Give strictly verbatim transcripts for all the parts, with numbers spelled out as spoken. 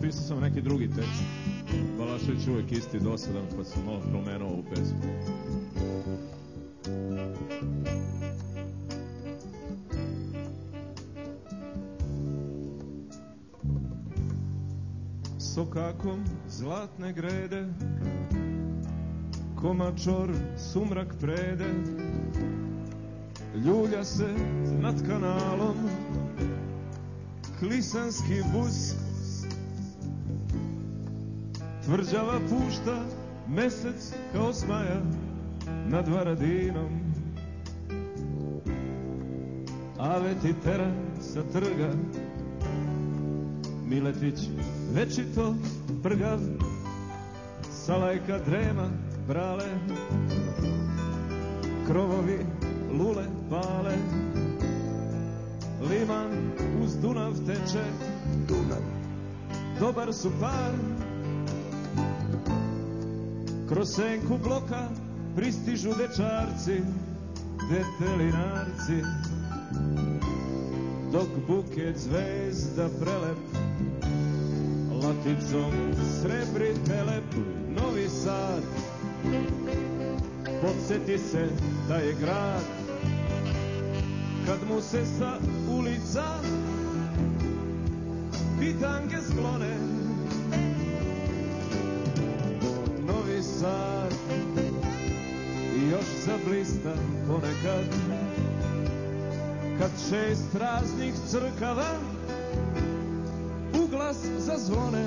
napisao sam neki drugi tekst. Balašević uvijek isti, dosadan, pa sam malo promenuo ovu pesmu. Sokakom zlatne grede, komačor sumrak prede, ljulja se nad kanalom klisanski bus, tvrđava pušta mesec kao smaja nad Varadinom. Ave ti tera sa trga, Miletić večito prgav, Salajka drema brale, krovovi lule pale, liman uz Dunav teče, Dunav, dobar su par, kroz senku bloka pristižu dečarci, detelinarci, dok buket zvezda prelep laticom srebri telep. Novi Sad, podsjeti se da je grad kad mu se sa ulica bitange sklone. Novi Sad još zablista ponekad kad šest raznih crkava u glas zazvone.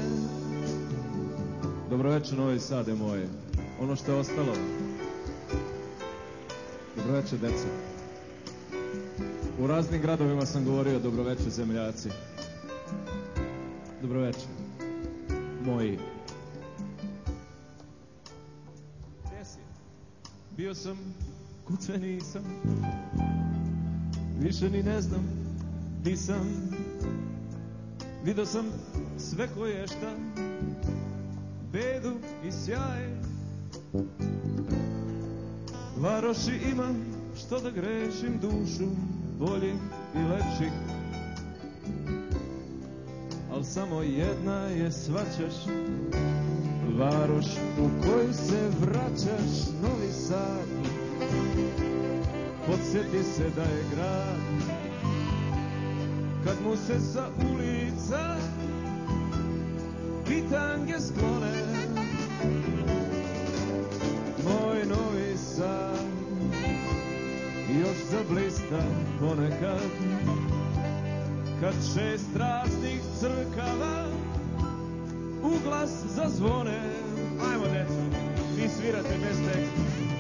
Dobro večer Novi Sade moje, ono što je ostalo. Dobro večer deca. U raznim gradovima sam govorio dobro večer zemljaci. Dobro večer moji. Gde si? Bio sam, kud sve nisam, više ni ne znam di sam. Vidio sam sve koje šta, bedu i sjaj. Varoši imam što da grešim dušu boljih i lepših, al samo jedna je svaćaš, varoš u koju se vraćaš. Novi Sad, podsjeti se da je grad kad mu se sa ulica bitange sklone. Moj Novi Sad još zablista ponekad kad šest raznih crkava u glas zazvone. Ajmo deco, vi svirate bez teksta.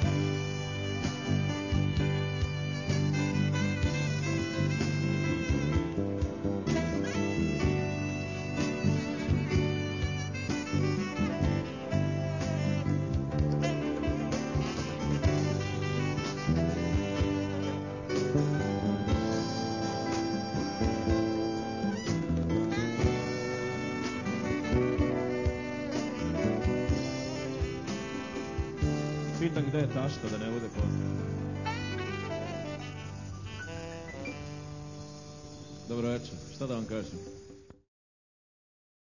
Pitan gde je tašta da ne bude pozdrav. Dobro večer, šta da vam kažem?